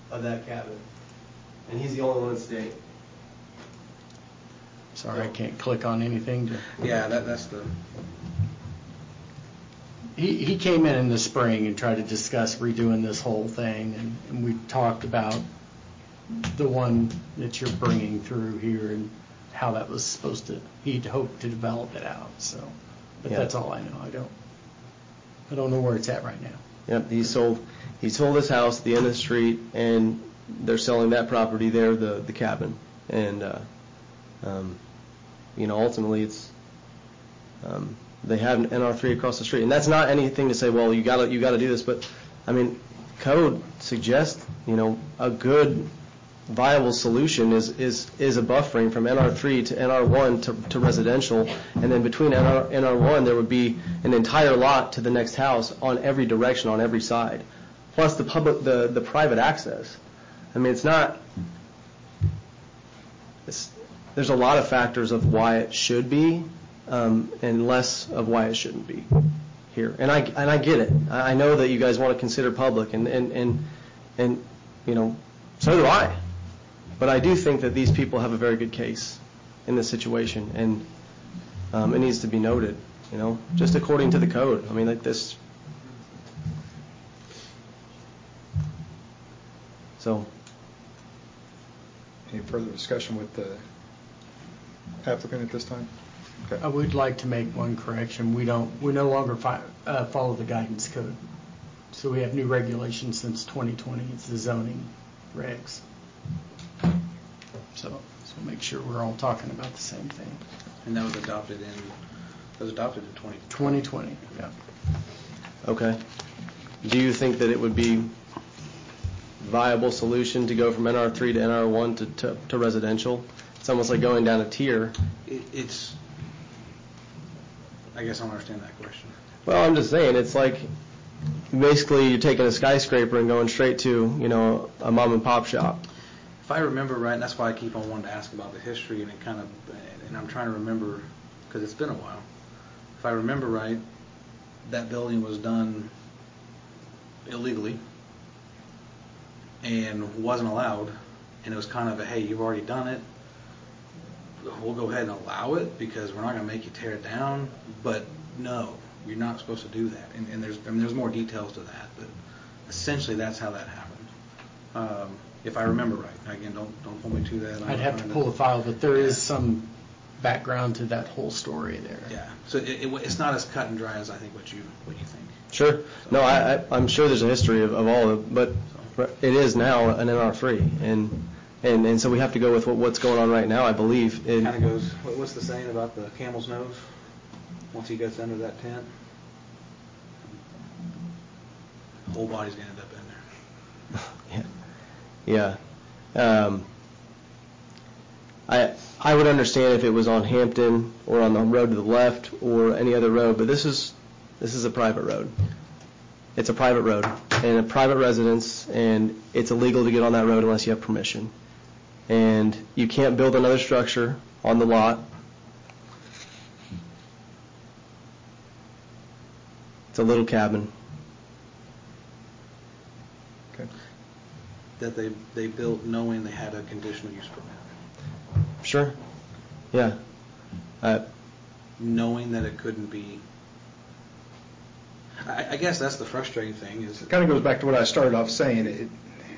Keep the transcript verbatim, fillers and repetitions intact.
of that cabin. And he's the only one in state. Sorry, I can't click on anything to... Yeah, that, that's the... He, he came in in the spring and tried to discuss redoing this whole thing, and, and we talked about the one that you're bringing through here and how that was supposed to, he'd hoped to develop it out, so, but Yeah. that's all I know. I don't, I don't know where it's at right now. Yep, he sold, he sold his house at the end of the street, and they're selling that property there, the, the cabin. And, uh, um, you know, ultimately it's, um, they have an N R three across the street. And that's not anything to say, well, you gotta, you gotta do this, but, I mean, code suggests, you know, a good viable solution is, is, is a buffering from N R three to N R one to, to residential, and then between N R, N R one there would be an entire lot to the next house on every direction, on every side, plus the public, the, the private access. I mean, it's not, it's, there's a lot of factors of why it should be, um, and less of why it shouldn't be here. And I, and I get it. I know that you guys want to consider public, and, and, and, and you know, so do I. But I do think that these people have a very good case in this situation, and um, it needs to be noted, you know, just according to the code. I mean, like this. So. Any further discussion with the applicant at this time? Okay. I would like to make one correction. We don't, we no longer fi- uh, follow the guidance code. So we have new regulations since twenty twenty. It's the zoning regs. So, so make sure we're all talking about the same thing. And that was adopted in, that was adopted in twenty twenty twenty. twenty, yeah. Okay. Do you think that it would be viable solution to go from N R three to N R one to, to, to residential? It's almost like going down a tier. It, it's, I guess I don't understand that question. Well, I'm just saying, it's like basically you're taking a skyscraper and going straight to, you know, a mom and pop shop. If I remember right, and that's why I keep on wanting to ask about the history, and it kind of, and I'm trying to remember, because it's been a while. If I remember right, that building was done illegally and wasn't allowed, and it was kind of a, hey, you've already done it, we'll go ahead and allow it because we're not going to make you tear it down, but no, you're not supposed to do that. And, and there's I mean, there's more details to that, but essentially that's how that happened. Um, if I remember right. Again, don't don't hold me to that. I'm I'd have to trying pull the file, but there Yeah. is some background to that whole story there. Yeah, so it, it, it's not as cut and dry as I think what you what you think. Sure. No, I, I, I'm sure there's a history of, of all of it, but it is now an N R three, and and and so we have to go with what, what's going on right now, I believe. It kind of goes, what, what's the saying about the camel's nose? Once he gets under that tent, the whole body's going to end up in there. Yeah. Yeah. Um, I I would understand if it was on Hampton or on the road to the left or any other road, but this is this is a private road. It's a private road and a private residence, and it's illegal to get on that road unless you have permission. And you can't build another structure on the lot. It's a little cabin. Okay. That they they built knowing they had a conditional use permit. Sure. Yeah. Uh, Knowing that it couldn't be. I, I guess that's the frustrating thing is. It kind of goes back to what I started off saying. It,